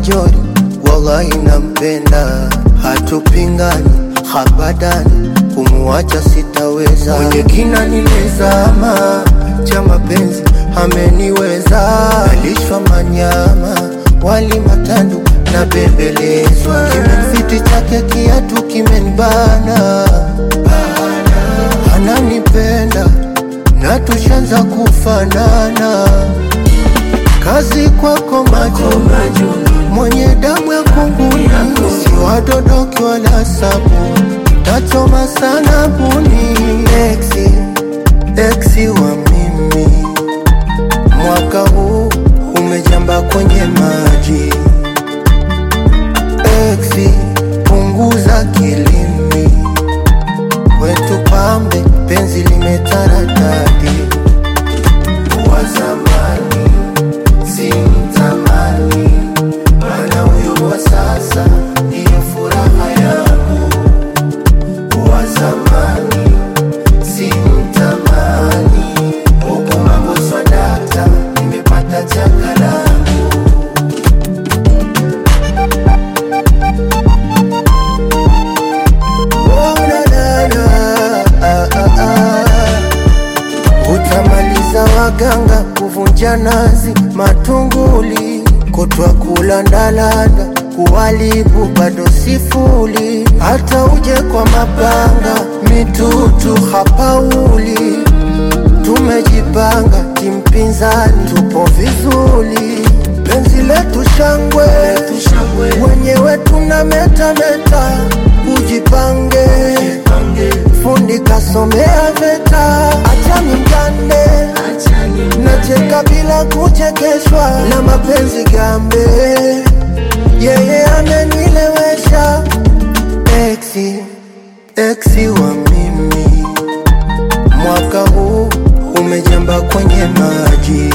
majori, wallahi nampenda, hatupingani, habadani, kumuacha sitaweza. Mwenye kina nimezama, cha mapenzi ameniweza. Nalishwa manyama, wali matandu na bembelezwa. Kimemfiti chake kiatu kimenibana, ananipenda na tushanza kufanana. Kazi kwako majunu, mwenye damu ya kunguni, si wadodoki wala sabu, tachoma sana buni. Exi wa mimi, mwaka huu umejamba kwenye maji. Exi punguza kilimi, kwetu pambe penzi limetaradadi. Wa zamani simtamani, mana huyu wa sasa ndiyo furaha yangu. Wa zamani simtamani, huku mambo swadata, nimepata chaka langu. Oh na na na, utamaliza waganga kuvunja nazi matunguli, kutwa kulandalanda kuwalibu bado sifuli. Hata uje kwa mapanga mitutu hapauli, tumejipanga kimpinzani tupo vizuri. Penzi letu shangwe, wenyewe tunametameta. Ujipange, fundi kasomea VETA. Acha mingane, nacheka bila kuchekeshwa. Na mapenzi gambe, yeye amenilewesha. Exi wa mimi, mwaka huu umejamba kwenye maji.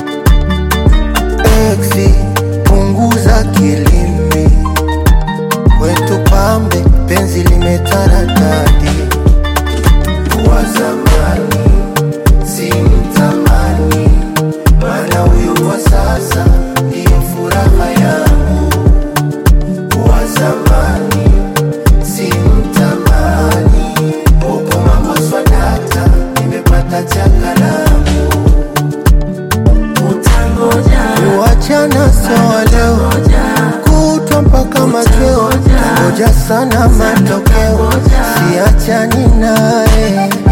Exi punguza kilimi, kwetu pambe penzi limetaradadi. Wa zamani simtamani, mana huyu wa sasa ndiyo furaha yangu. Wa zamani simtamani, huku mambo swadata, nimepata chaka langu. Uachana sawa leo, kutwa mpaka machweo. Ngoja sana matokeo, siachani nae.